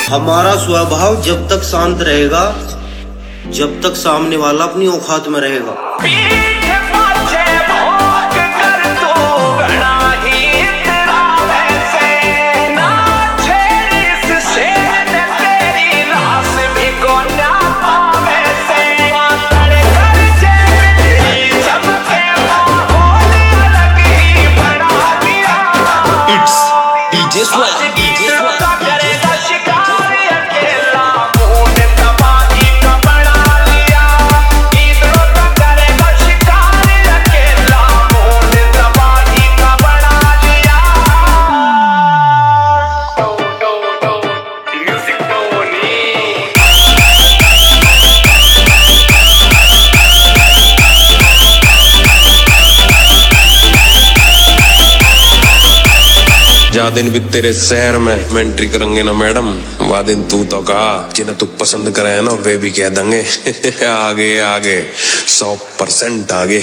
हमारा स्वभाव जब तक शांत रहेगा, जब तक सामने वाला अपनी औकात में रहेगा। जा दिन भी तेरे शहर में एंट्री करेंगे ना मैडम, वह दिन तू तो कहा जिन्हें तू पसंद करे ना वे भी कह देंगे आगे आगे 100% आगे।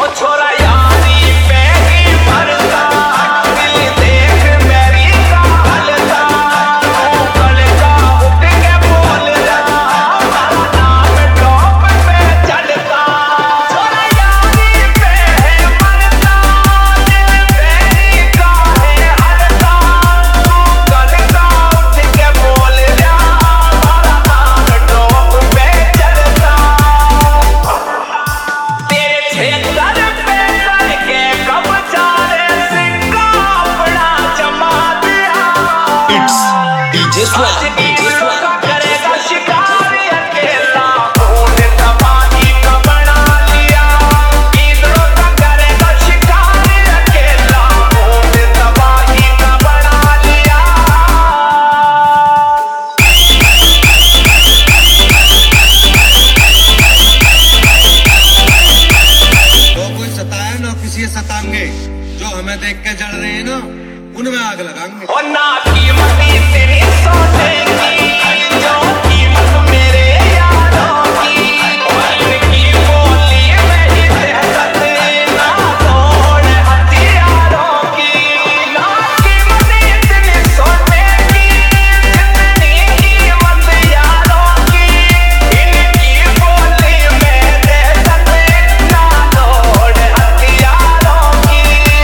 सताएंगे जो हमें देख के जल रहे हैं ना, उनमें आग लगाएंगे। और ना कीमत तेरी सोचेगी जो कीमत मेरे यारों की, इनकी बोली में ही सियासत ना तोड़ हथियारों की। ना कीमत इतनी सोचेगी जितनी कीमत यारों की, इनकी बोली में सियासत ना तोड़ हथियारों की।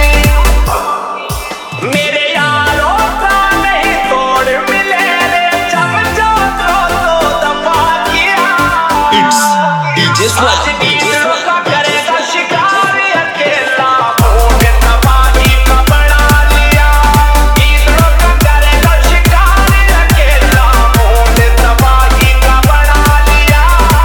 मेरे यारों का नहीं तोड़ मिले रे, समझो तो दफा किया। आज बीचों का करेगा शिकार अकेला, मुंह तबाही का बना लिया। बीचों का करेगा शिकार अकेला, मुंह तबाही का बना लिया।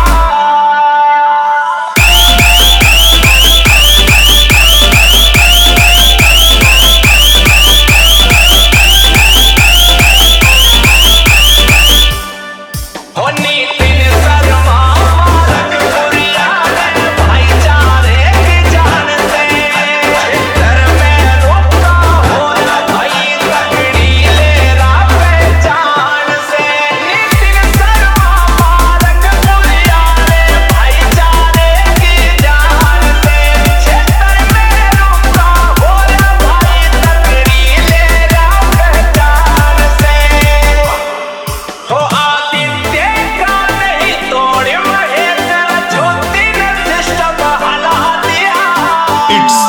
नितिन शर्मा मारक बुरिया है भाईचारे की जान से, क्षेत्र में रुका हो ना भाई तगड़ी लेरा पहचान से। नितिन शर्मा मारक बुरिया है भाईचारे की जान से, क्षेत्र में रुका हो ना भाई तगड़ी लेरा पहचान से। हो आदित्य का नहीं तोड़ महेंद्र, ज्योति ने सिस्टम हला दिया।